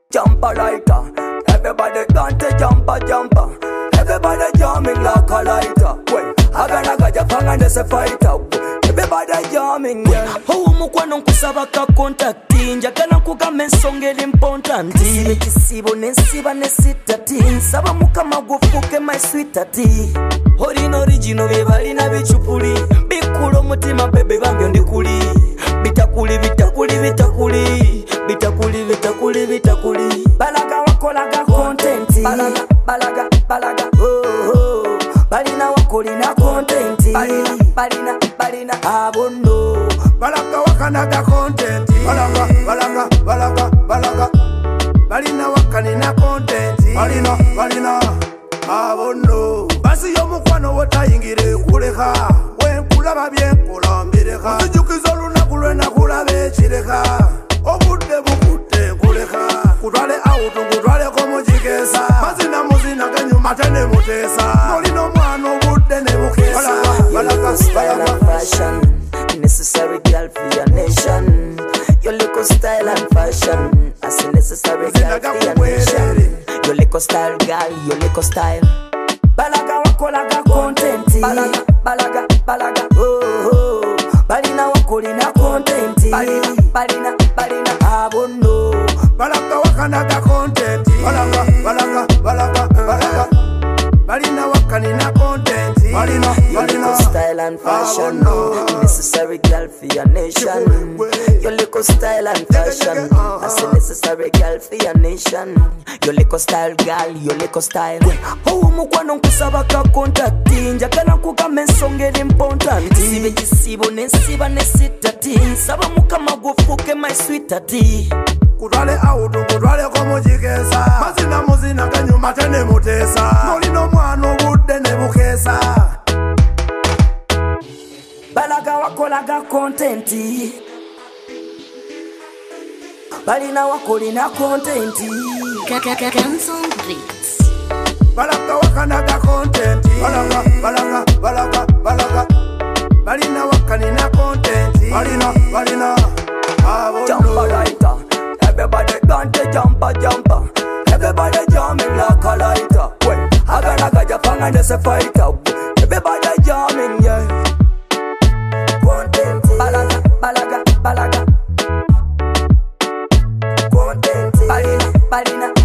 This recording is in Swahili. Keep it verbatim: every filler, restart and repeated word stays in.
Jumper lighter. Everybody dance jumper jumper. Everybody jamming like a lighter. Well, I gotta get your fang and there's a fighter. Everybody jamming, yeah. How mukwano nkusaba ka contact njagala nkugamba ensonga eri important. Sibe kisibo nensiba nesitati nsaba mukama gufuke my sweetati. Olina original bye balina bichupuli bikula omutima bebe bambyo ndikuli bitakuli bitakuli bitakuli bitakuli bitakuli bitakuli balaga wakolaga content balaga balaga balaga oh oh balina wakolina content balina balina balina abono balaga wakanaga content balaga balaga balaga balaga balina wakanina content balina balina abono basi yo mukwano wotayingire kuleka wenkulaba byenkola mbireka tujukiza olunaku lwenakula bekireka obudde bukutte nkuleka kutwale auto kutwaleko mukikeesa mazina muzina genyuma tene muteesa olina omwana obudde ne bukeesa balaga style and fashion necessary girl for your nation. Your little style and fashion as a necessary girl for your nation. Your little style girl, your little style. Balaga wakolaga content. Balaga, balaga, balaga. Oh oh. Balina wakolina content. Balina, balina, balina. Abono. Balaga wakanaga content. Balaga, balaga, balaga, balaga. Balina wakanina content. Balina, balina. Style and fashion necessary girl for your nation. Your little style and fashion as a necessary girl for your nation. Your little style girl, your little style. Oh mukwano nkusaba ka contact njagala nkugamba ensonga eri important. Sibe kisibo nensiba nesitati nsaba mukama gufuke my sweetati. Kutwale auto kutwaleko mukikeesa mazina muzina genyuma tene muteesa olina omwana obudde ne bukeesa balaga wakolaga content balina wakolina content Canson Beats balaga wakanaga content balaga balaga balaga balaga balina wakanina content balina balina Jumper lighter. Everybody dance jumper jumper. Everybody jamming like a lighter. Well, I gotta get your fang and there's a fighter. Everybody jamming, yeah. content Balaga, balaga, balaga. content Balina, balina.